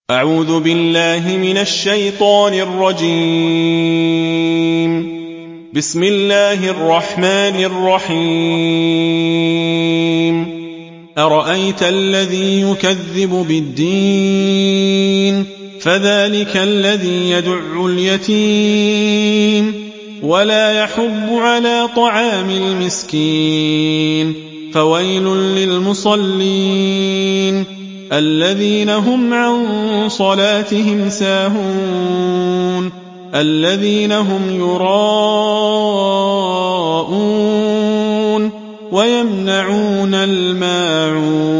أعوذ بالله من الشيطان الرجيم. بسم الله الرحمن الرحيم. أرأيت الذي يكذب بالدين فذلك الذي يدع اليتيم ولا يحض على طعام المسكين فويل للمصلين الذين هم عن صلاتهم ساهون الذين هم يراءون ويمنعون الماعون